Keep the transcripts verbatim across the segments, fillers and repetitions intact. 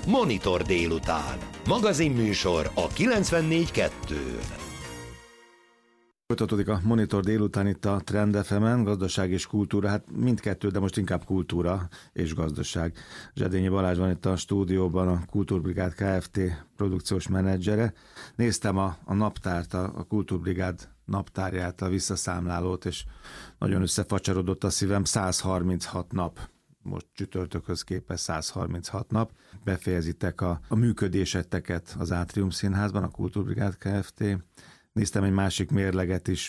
Monitor délután. Magazinműsor a kilencvennégy kettő. Folytatódik a Monitor délután itt a Trend ef emen, gazdaság és kultúra, hát mindkettő, de most inkább kultúra és gazdaság. Zsedényi Balázs van itt a stúdióban, a Kultúrbrigád Kft. Produkciós menedzsere. Néztem a, a naptárt, a, a Kultúrbrigád naptárját, a visszaszámlálót, és nagyon összefacsarodott a szívem, száz harminchat nap. Most csütörtökhöz képest száz harminchat nap. Befejezitek a, a működéseteket az Átrium Színházban, a Kultúrbrigád Kft. Néztem egy másik mérleget is,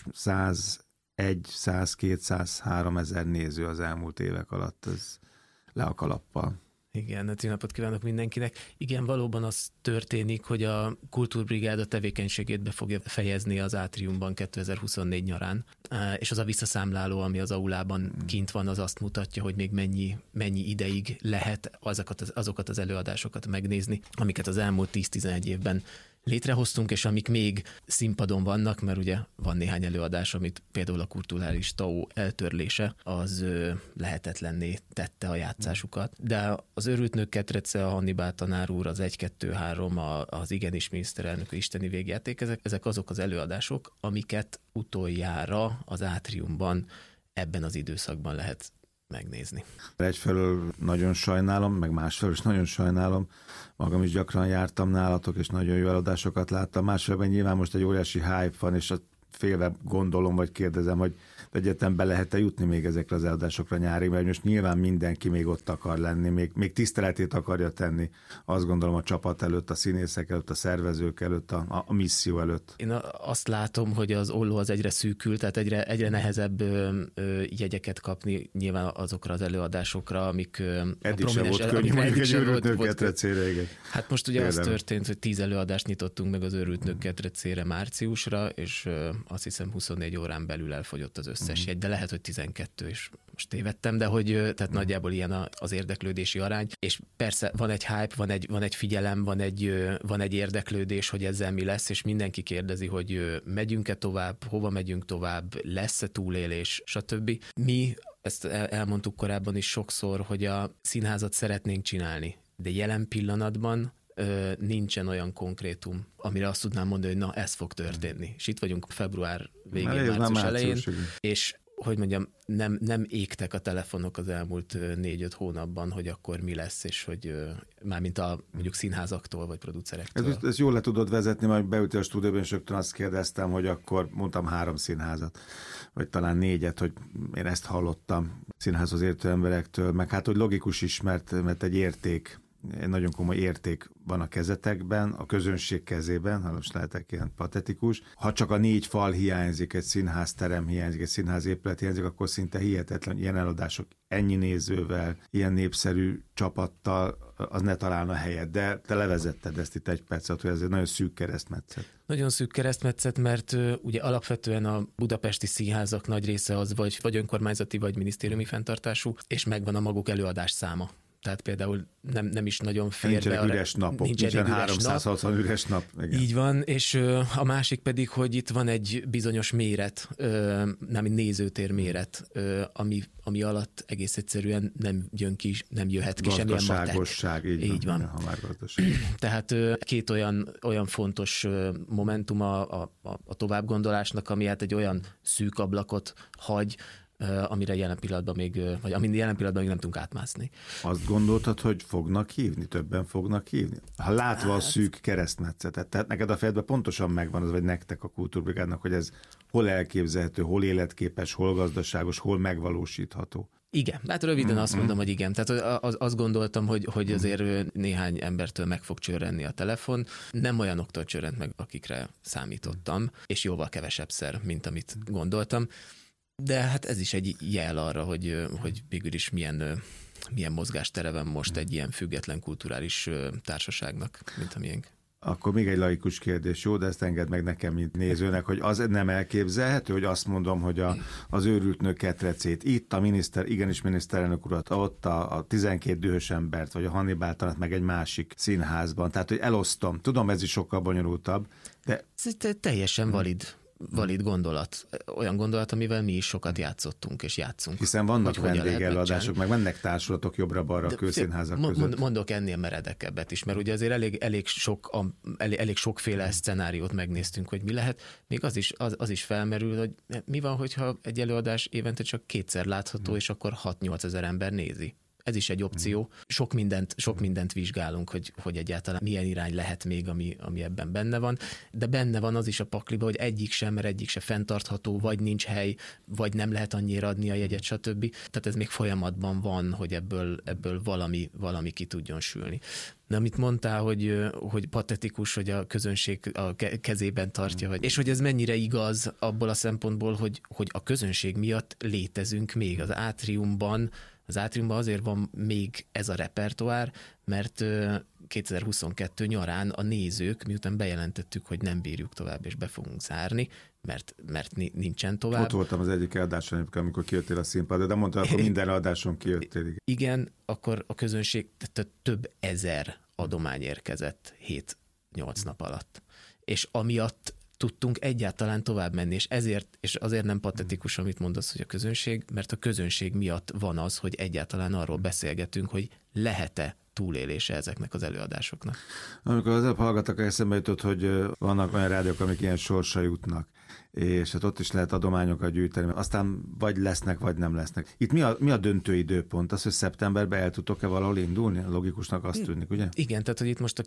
százegy, százkettő, százhárom ezer néző az elmúlt évek alatt, ez le a kalappal. Igen, jó napot kívánok mindenkinek. Igen, valóban az történik, hogy a Kultúrbrigád a tevékenységét be fogja fejezni az Átriumban kétezer-huszonnégy nyarán, és az a visszaszámláló, ami az aulában kint van, az azt mutatja, hogy még mennyi, mennyi ideig lehet azokat az, azokat az előadásokat megnézni, amiket az elmúlt tíz-tizenegy évben létrehoztunk, és amik még színpadon vannak, mert ugye van néhány előadás, amit például a kulturális tau eltörlése, az lehetetlenné tette a játszásukat. De az Őrült nők ketrece, a Hannibál tanár úr, az egy kettő három, az Igenis miniszterelnök, isteni végjáték, ezek, ezek azok az előadások, amiket utoljára az Átriumban ebben az időszakban lehet megnézni. Egyfelől nagyon sajnálom, meg másfelől is nagyon sajnálom, magam is gyakran jártam nálatok, és nagyon jó eladásokat láttam. Másfelől nyilván most egy óriási hype van, és félve gondolom, vagy kérdezem, hogy egyetem be lehet-e jutni még ezekre az eladásokra nyárig, mert most nyilván mindenki még ott akar lenni, még, még tiszteletét akarja tenni, azt gondolom a csapat előtt, a színészek előtt, a szervezők előtt, a, a misszió előtt. Én azt látom, hogy az olló az egyre szűkül, tehát egyre, egyre nehezebb ö, ö, jegyeket kapni nyilván azokra az előadásokra, amik ö, eddig sem volt könnyű, mondjuk egy Őrült nők ketrecére, igen. Hát most ugye az történt, hogy tíz előadást nyitottunk meg az Őrült nők ketrecére márciusra, és ö, azt hiszem huszonnégy órán belül elfogyott az összes jegy, de lehet, hogy tizenkettő, és most tévedtem, de hogy tehát nagyjából ilyen az érdeklődési arány, és persze van egy hype, van egy, van egy figyelem, van egy, van egy érdeklődés, hogy ezzel mi lesz, és mindenki kérdezi, hogy megyünk-e tovább, hova megyünk tovább, lesz-e túlélés, stb. Mi ezt elmondtuk korábban is sokszor, hogy a színházat szeretnénk csinálni, de jelen pillanatban Ö, nincsen olyan konkrétum, amire azt tudnám mondani, hogy na, ez fog történni. És itt vagyunk február végén, március, március elején, és hogy mondjam, nem, nem égtek a telefonok az elmúlt négy-öt hónapban, hogy akkor mi lesz, és hogy mármint a mondjuk színházaktól, vagy producerektől. Ez, ez jól le tudod vezetni, majd beültél a stúdióban, és rögtön azt kérdeztem, hogy akkor mondtam három színházat, vagy talán négyet, hogy én ezt hallottam színházhoz értő emberektől, meg hát, hogy logikus is, mert, mert egy érték, egy nagyon komoly érték van a kezetekben, a közönség kezében, ha most lehetek ilyen patetikus. Ha csak a négy fal hiányzik, egy színházterem hiányzik, egy színházépület hiányzik, akkor szinte hihetetlen ilyen eladások ennyi nézővel, ilyen népszerű csapattal, az ne találna helyet. De te levezetted ezt itt egy percet, hogy ez egy nagyon szűk keresztmetszet. Nagyon szűk keresztmetszet, mert uh, ugye alapvetően a budapesti színházak nagy része az vagy, vagy önkormányzati, vagy minisztériumi fenntartású, és megvan a maguk előadás száma. Tehát például nem, nem is nagyon fér nincsenek be. Nincsenek üres napok, nincsen háromszázhatvan nap. Üres nap. Igen. Így van, és ö, a másik pedig, hogy itt van egy bizonyos méret, ö, nem nézőtér méret, ö, ami, ami alatt egész egyszerűen nem jön ki, nem jöhet ki semmilyen matek. Gazdaságosság, így, így van. van. Ha már gazdaság. Tehát ö, két olyan, olyan fontos ö, momentum a, a, a továbbgondolásnak, ami hát egy olyan szűk ablakot hagy, amire jelen pillanatban még, vagy amin jelen pillanatban még nem tudunk átmászni. Azt gondoltad, hogy fognak hívni? Többen fognak hívni? Ha látva hát... a szűk keresztmetszetet, tehát neked a fejedben pontosan megvan az, vagy nektek a Kultúrbrigádnak, hogy ez hol elképzelhető, hol életképes, hol gazdaságos, hol megvalósítható. Igen, hát röviden mm-hmm. azt mondom, hogy igen. Tehát az, azt gondoltam, hogy, hogy azért néhány embertől meg fog csörrenni a telefon. Nem olyanoktól csörrent meg, akikre számítottam, és jóval kevesebbszer, mint amit gondoltam. De hát ez is egy jel arra, hogy, hogy végül is milyen, milyen mozgástere van most egy ilyen független kulturális társaságnak, mint a miénk. Akkor még egy laikus kérdés, jó, de ezt engedd meg nekem, mint nézőnek, hogy az nem elképzelhető, hogy azt mondom, hogy a, az Őrült nők ketrecét itt, a miniszter, igenis miniszterelnök urat, ott a, a tizenkét dühös embert, vagy a Hannibál tanát meg egy másik színházban. Tehát, hogy elosztom. Tudom, ez is sokkal bonyolultabb, de... Ez teljesen valid valid gondolat. Olyan gondolat, amivel mi is sokat játszottunk és játszunk. Hiszen vannak vendégelőadások, meg mennek társulatok jobbra-balra a kőszínházak között. Mond, mondok ennél meredekebbet is, mert ugye azért elég, elég, sok, elég, elég sokféle szcenáriót megnéztünk, hogy mi lehet. Még az is, az, az is felmerül, hogy mi van, hogyha egy előadás évente csak kétszer látható, hmm. és akkor hat-nyolc ezer ember nézi. Ez is egy opció. Sok mindent, sok mindent vizsgálunk, hogy, hogy egyáltalán milyen irány lehet még, ami, ami ebben benne van. De benne van az is a pakliba, hogy egyik sem, mert egyik se fenntartható, vagy nincs hely, vagy nem lehet annyira adni a jegyet, stb. Tehát ez még folyamatban van, hogy ebből, ebből valami, valami ki tudjon sülni. De amit mondtál, hogy, hogy patetikus, hogy a közönség a kezében tartja, vagy, és hogy ez mennyire igaz abból a szempontból, hogy, hogy a közönség miatt létezünk még az átriumban. Az átriumban azért van még ez a repertoár, mert kétezer-huszonkettő nyarán a nézők, miután bejelentettük, hogy nem bírjuk tovább, és be fogunk zárni, mert, mert nincsen tovább. Ott voltam az egyik adáson, amikor kijöttél a színpadra, de mondtad, akkor minden adáson kijöttél. Igen, akkor a közönség, tehát több ezer adomány érkezett hét-nyolc nap alatt. És amiatt tudtunk egyáltalán tovább menni, és ezért, és azért nem patetikus, amit mondasz, hogy a közönség, mert a közönség miatt van az, hogy egyáltalán arról beszélgetünk, hogy lehet-e túlélése ezeknek az előadásoknak. Amikor az előbb hallgattak, eszembe jutott, hogy vannak olyan rádiók, amik ilyen sorsra jutnak, és hát ott is lehet adományokat gyűjteni, aztán vagy lesznek, vagy nem lesznek. Itt mi a, mi a döntő időpont? Az, hogy szeptemberben el tudtok-e valahol indulni? Logikusnak azt tűnik, ugye? Igen, tehát hogy itt most a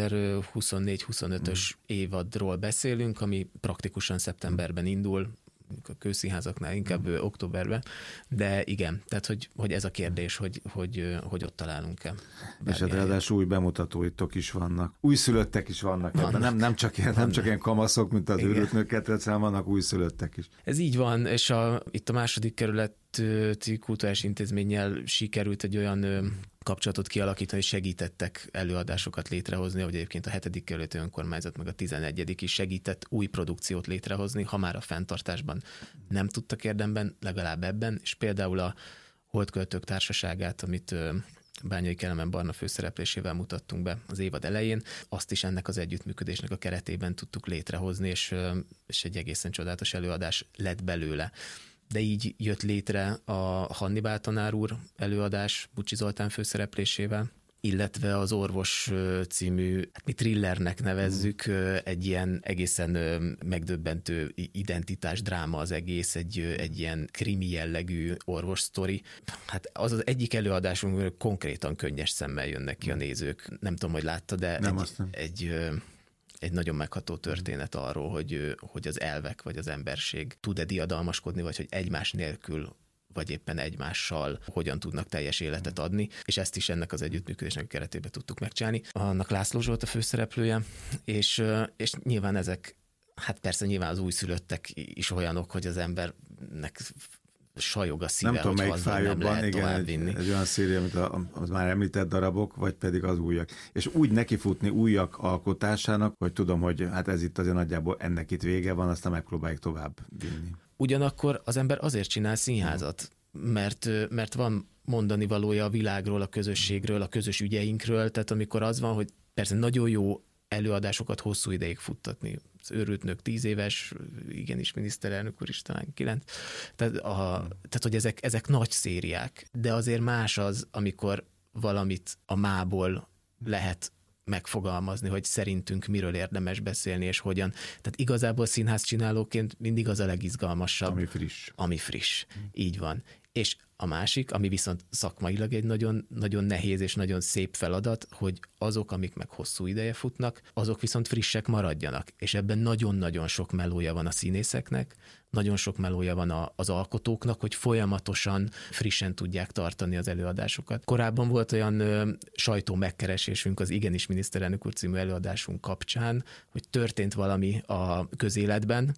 kétezer-huszonnégy-huszonötös hmm. évadról beszélünk, ami praktikusan szeptemberben indul, a kőszínházaknál inkább hmm. októberben, de igen, tehát hogy, hogy ez a kérdés, hogy, hogy, hogy ott találunk-e. És hát ráadásul új bemutatóitok is vannak. Újszülöttek is vannak. vannak. Nem, nem, csak ilyen, nem csak ilyen kamaszok, mint az őrült nők ketrec, hanem vannak újszülöttek is. Ez így van, és a, itt a második kerületi kulturális intézménnyel sikerült egy olyan kapcsolatot kialakítani, hogy segítettek előadásokat létrehozni, ahogy egyébként a hetedik kerületi önkormányzat meg a tizenegyedik is segített új produkciót létrehozni, ha már a fenntartásban nem tudtak érdemben, legalább ebben, és például a Holdköltők Társaságát, amit Bányai Kelemen Barna főszereplésével mutattunk be az évad elején, azt is ennek az együttműködésnek a keretében tudtuk létrehozni, és, és egy egészen csodálatos előadás lett belőle. De így jött létre a Hannibál tanár úr előadás Bucsi Zoltán főszereplésével, illetve az Orvos című, hát mi thrillernek nevezzük, egy ilyen egészen megdöbbentő identitás dráma az egész, egy, egy ilyen krimi jellegű orvos sztori. Hát az az egyik előadásunk, konkrétan könnyes szemmel jönnek ki a nézők. Nem tudom, hogy látta, de nem egy, egy egy nagyon megható történet arról, hogy, hogy az elvek vagy az emberség tud-e diadalmaskodni, vagy hogy egymás nélkül vagy éppen egymással hogyan tudnak teljes életet adni, és ezt is ennek az együttműködésnek a keretében tudtuk megcsinálni. Annak László Zsolt a főszereplője, és, és nyilván ezek, hát persze nyilván az újszülöttek is olyanok, hogy az embernek sajog a szíve, nem tudom, melyik fáj jobban, igen, egy, egy olyan széria, mint a, az már említett darabok, vagy pedig az újak. És úgy nekifutni újak alkotásának, hogy tudom, hogy hát ez itt azért nagyjából ennek itt vége van, aztán megpróbáljuk tovább vinni. Ugyanakkor az ember azért csinál színházat, mert, mert van mondani valója a világról, a közösségről, a közös ügyeinkről, tehát amikor az van, hogy persze nagyon jó előadásokat hosszú ideig futtatni. Az őrült nők tíz éves, igenis miniszterelnök úr is talán kilenc. Tehát, a, tehát hogy ezek, ezek nagy szériák, de azért más az, amikor valamit a mából lehet megfogalmazni, hogy szerintünk miről érdemes beszélni, és hogyan. Tehát igazából színház csinálóként mindig az a legizgalmasabb. Ami friss. Ami friss. Így van. És a másik, ami viszont szakmailag egy nagyon, nagyon nehéz és nagyon szép feladat, hogy azok, amik meg hosszú ideje futnak, azok viszont frissek maradjanak. És ebben nagyon-nagyon sok melója van a színészeknek, nagyon sok melója van a, az alkotóknak, hogy folyamatosan frissen tudják tartani az előadásokat. Korábban volt olyan ö, sajtó megkeresésünk az Igenis miniszterelnök úr című előadásunk kapcsán, hogy történt valami a közéletben,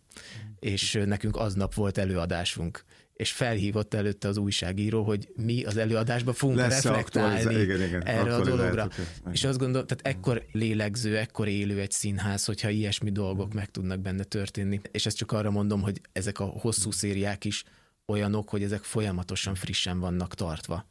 és nekünk aznap volt előadásunk, és felhívott előtte az újságíró, hogy mi az előadásban fogunk lesz reflektálni igen, igen, erre a dologra. És azt gondolom, tehát ekkor lélegző, ekkor élő egy színház, hogyha ilyesmi dolgok meg tudnak benne történni. És ezt csak arra mondom, hogy ezek a hosszú szériák is olyanok, hogy ezek folyamatosan frissen vannak tartva.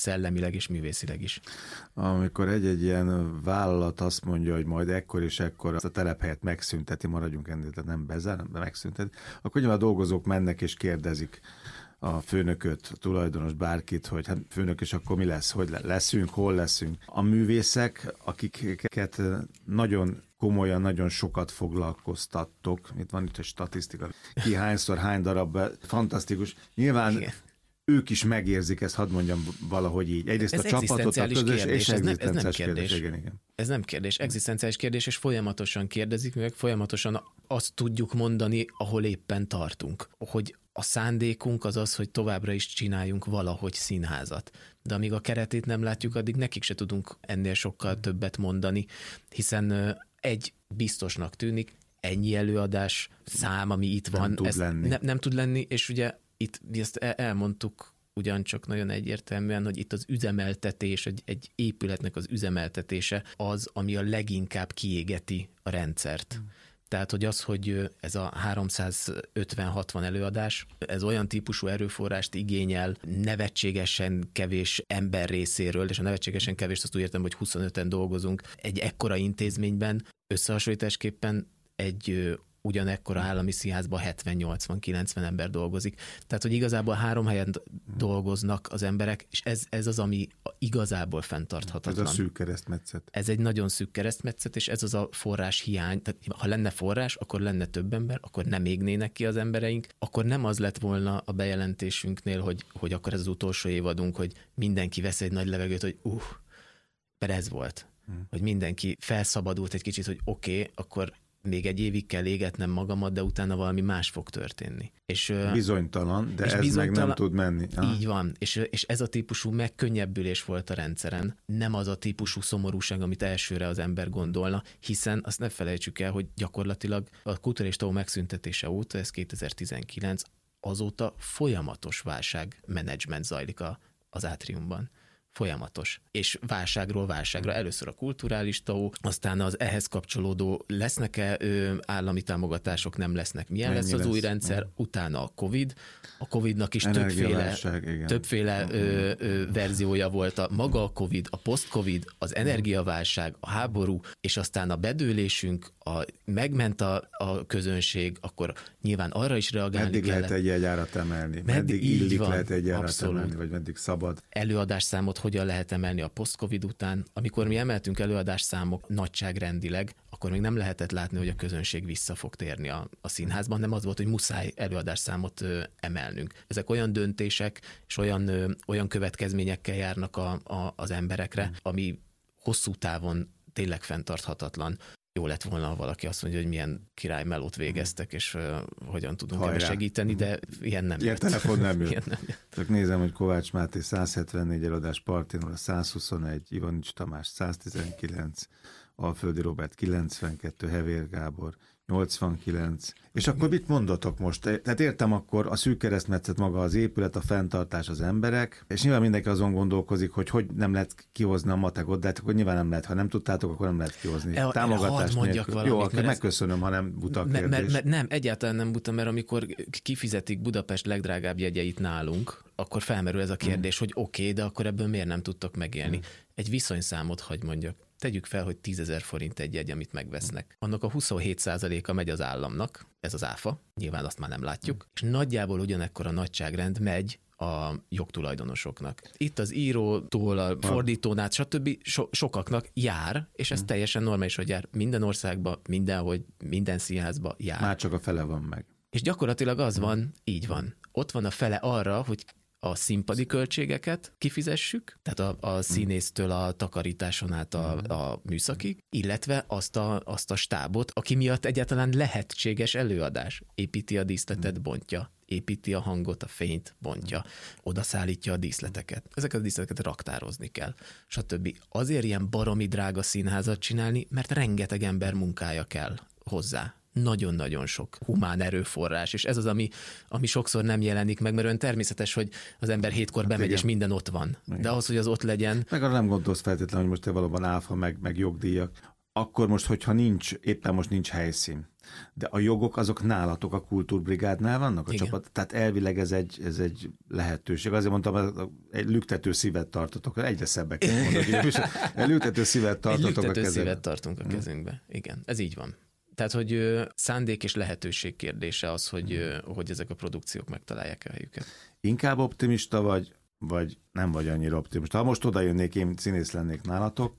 szellemileg és művészileg is. Amikor egy-egy ilyen vállalat azt mondja, hogy majd ekkor és ekkor azt a telephelyet megszünteti, maradjunk ennél, tehát nem bezár, de megszünteti, akkor nyilván a dolgozók mennek és kérdezik a főnököt, a tulajdonos, bárkit, hogy hát főnök, és akkor mi lesz, hogy leszünk, hol leszünk. A művészek, akiket nagyon komolyan, nagyon sokat foglalkoztattok, itt van itt egy statisztika, ki hányszor, hány darab, fantasztikus. Nyilván igen. Ők is megérzik ezt, hadd mondjam valahogy így. Egyrészt ez a csapatot, a közös kérdés, és ez nem, ez nem kérdés. kérdés. Igen, igen. Ez nem kérdés, egzisztenciális kérdés, és folyamatosan kérdezik, meg folyamatosan azt tudjuk mondani, ahol éppen tartunk. Hogy a szándékunk az az, hogy továbbra is csináljunk valahogy színházat. De amíg a keretét nem látjuk, addig nekik se tudunk ennél sokkal többet mondani, hiszen egy biztosnak tűnik, ennyi előadás szám, ami itt van, nem tud ez lenni. Ne, nem tud lenni, és ugye itt ezt elmondtuk ugyancsak nagyon egyértelműen, hogy itt az üzemeltetés, egy, egy épületnek az üzemeltetése az, ami a leginkább kiégeti a rendszert. Hmm. Tehát, hogy az, hogy ez a háromszázötven-hatvan előadás, ez olyan típusú erőforrást igényel, nevetségesen kevés ember részéről, és a nevetségesen kevés azt úgy értem, hogy huszonöten dolgozunk egy ekkora intézményben, összehasonlításképpen egy ugyanekkora állami színházban hetven-nyolcvan-kilencven ember dolgozik. Tehát, hogy igazából három helyen dolgoznak az emberek, és ez, ez az, ami igazából fenntarthatatlan. Ez a szűk keresztmetszet. Ez egy nagyon szűk keresztmetszet, és ez az a forrás hiány. Tehát, ha lenne forrás, akkor lenne több ember, akkor nem égnének ki az embereink, akkor nem az lett volna a bejelentésünknél, hogy, hogy akkor ez az utolsó évadunk, hogy mindenki vesz egy nagy levegőt, hogy uh, mert ez volt. Hmm. Hogy mindenki felszabadult egy kicsit, hogy oké, okay, akkor még egy évig kell égetnem magamat, de utána valami más fog történni. És, bizonytalan, de és ez bizonytalan, meg nem tud menni. Ah. Így van, és, és ez a típusú megkönnyebbülés volt a rendszeren, nem az a típusú szomorúság, amit elsőre az ember gondolna, hiszen azt ne felejtsük el, hogy gyakorlatilag a Kultúra és Tao megszüntetése óta, ez kétezer-tizenkilenc, azóta folyamatos válságmenedzsment zajlik a, az átriumban. Folyamatos. És válságról válságra. Először a kulturális tao, aztán az ehhez kapcsolódó lesznek-e ö, állami támogatások, nem lesznek. Milyen Mennyi lesz az lesz? Új rendszer? Ja. Utána a Covid. A Covidnak is többféle, többféle ö, ö, verziója volt. A maga a Covid, a post-Covid, az energiaválság, a háború, és aztán a bedőlésünk, a, megment a, a közönség, akkor nyilván arra is reagálni meddig kellett. Lehet egy egyárat emelni? Meddig illik van, lehet egy egyárat emelni, vagy meddig szabad? Előadásszámot hogyan lehet emelni a post-Covid után? Amikor mi emeltünk előadásszámok nagyságrendileg, akkor még nem lehetett látni, hogy a közönség vissza fog térni a, a színházban, nem az volt, hogy muszáj előadásszámot ö, emelnünk. Ezek olyan döntések, és olyan, ö, olyan következményekkel járnak a, a, az emberekre, mm. ami hosszú távon tényleg fenntarthatatlan. Jó lett volna, ha valaki azt mondja, hogy milyen király melót végeztek, és uh, hogyan tudunk ebbe segíteni, de ilyen nem ilyen jött. telefon nem jött. Ilyen nem jött. Csak nézem, hogy Kovács Máté száz hetvennégy előadás, Partinóra száz huszonegy, Ivanics Tamás száz tizenkilenc, Alföldi Róbert kilencvenkettő, Hevér Gábor nyolcvankilenc. És akkor mit mondotok most? Tehát értem, akkor a szűk keresztmetszet maga az épület, a fenntartás, az emberek, és nyilván mindenki azon gondolkozik, hogy hogy nem lehet kihozni a matekot, de hát akkor nyilván nem lehet, ha nem tudtátok, akkor nem lehet kihozni. E, Támogatás nélkül. Jó, akkor megköszönöm, ez... ha nem buta a kérdés. Mert, mert, nem, egyáltalán nem buta, mert amikor kifizetik Budapest legdrágább jegyeit nálunk, akkor felmerül ez a kérdés, hmm. hogy oké, okay, de akkor ebből miért nem tudtok megélni? Hmm. Egy viszonyszámot hagy mondjak. Tegyük fel, hogy tízezer forint egy jegy, amit megvesznek. Annak a huszonhét százaléka megy az államnak, ez az áfa, nyilván azt már nem látjuk, és nagyjából ugyanekkor a nagyságrend megy a jogtulajdonosoknak. Itt az írótól, a fordítónál, stb. So, sokaknak jár, és ez teljesen normális, hogy jár minden országba, mindenhogy, minden színházba jár. Már csak a fele van meg. És gyakorlatilag az van, így van. Ott van a fele arra, hogy a színpadi költségeket kifizessük, tehát a, a színésztől a takarításon át a, a műszakig, illetve azt a, azt a stábot, aki miatt egyáltalán lehetséges előadás. Építi a díszletet, bontja, építi a hangot, a fényt, bontja, odaszállítja a díszleteket. Ezeket a díszleteket raktározni kell, stb. Azért ilyen baromi drága színházat csinálni, mert rengeteg ember munkája kell hozzá. Nagyon-nagyon sok humán erőforrás, és ez az, ami, ami sokszor nem jelenik meg, mert olyan természetes, hogy az ember hétkor bemegy, hát és minden ott van. Igen. De ahhoz, hogy az ott legyen... Meg arra nem gondolsz feltétlenül, hogy most te valóban áfa, meg, meg jogdíjak. akkor most, hogyha nincs, éppen most nincs helyszín, de a jogok azok nálatok a kultúrbrigádnál vannak a Igen. csapat, tehát elvileg ez egy, ez egy lehetőség. Azért mondtam, egy lüktető szívet tartotok, egyre szebbek mondok, egy lüktető szívet tartotok egy lüktető a kezedben. szívet tartunk a kezünkbe. Igen, ez így van. Tehát, hogy ö, szándék és lehetőség kérdése az, hogy, ö, hogy ezek a produkciók megtalálják a helyüket. Inkább optimista vagy, vagy nem vagy annyira optimista. Ha most oda jönnék, én színész lennék nálatok,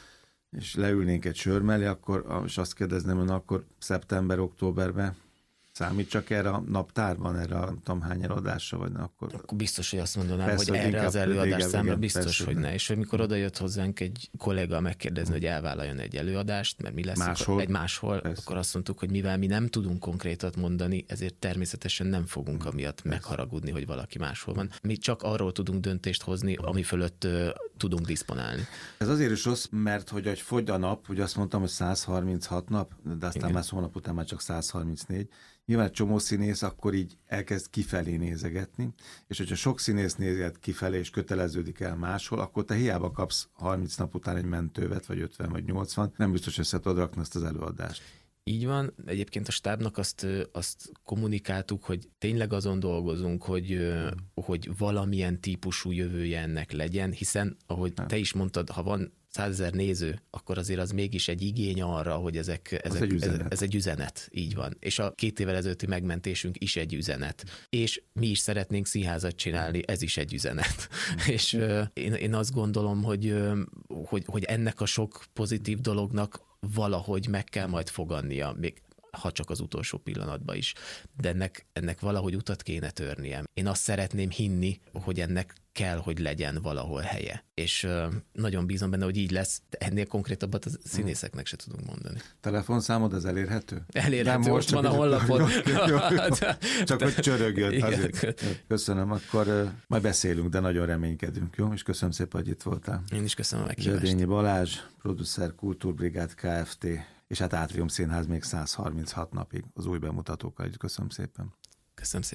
és leülnénk egy sör mellé, akkor, és azt kérdezném, hogy akkor szeptember-októberben számít csak erre a naptárban, erre a nem tudom hány előadásra, vagy ne, akkor... Akkor biztos, hogy azt mondanám, Persze, hogy hogy erre az inkább- előadás igen, számra igen, biztos, persze, hogy hogy ne. És amikor oda jött hozzánk egy kolléga megkérdezni, hogy elvállaljon egy előadást, mert mi lesz Máshol. akkor, egy máshol, Persze. akkor azt mondtuk, hogy mivel mi nem tudunk konkrétat mondani, ezért természetesen nem fogunk amiatt megharagudni, hogy valaki máshol van. Mi csak arról tudunk döntést hozni, ami fölött uh, tudunk diszponálni. Ez azért is rossz, mert hogy, hogy fogy a nap, ugye azt mondtam, hogy száz harminchat nap, de aztán Igen. már hónap után már csak száz harmincnégy. Nyilván egy csomó színész akkor így elkezd kifelé nézegetni, és hogyha sok színész nézget kifelé és köteleződik el máshol, akkor te hiába kapsz harminc nap után egy mentővet, vagy ötven, vagy nyolcvan, nem biztos össze tudod rakni ezt az előadást. Így van. Egyébként a stábnak azt, ö, azt kommunikáltuk, hogy tényleg azon dolgozunk, hogy, ö, hogy valamilyen típusú jövője ennek legyen, hiszen, ahogy te is mondtad, ha van százezer néző, akkor azért az mégis egy igény arra, hogy ezek, ezek, egy ez, üzenet. ez egy üzenet, így van. És a két évvel ezelőtti megmentésünk is egy üzenet. És mi is szeretnénk színházat csinálni, ez is egy üzenet. És ö, én, én azt gondolom, hogy, ö, hogy, hogy ennek a sok pozitív dolognak valahogy meg kell majd fogadnia, még ha csak az utolsó pillanatban is, de ennek, ennek valahogy utat kéne törnie. Én azt szeretném hinni, hogy ennek kell, hogy legyen valahol helye. És ö, nagyon bízom benne, hogy így lesz, de ennél konkrétabbat a színészeknek se tudunk mondani. Telefonszámod az elérhető? Elérhető, Nem, most csak van a hogy- honlapon. Jó, jó, jó. Csak hogy csörögjön. Igen. Azért. Köszönöm, akkor uh, majd beszélünk, de nagyon reménykedünk, jó? És köszönöm szépen, hogy itt voltál. Én is köszönöm a meghívást. Zsedényi Balázs, producer, Kultúrbrigád Kft. És hát Átrium Színház még száz harminchat napig az új bemutatókkal. Köszönöm szépen. Köszönöm szépen.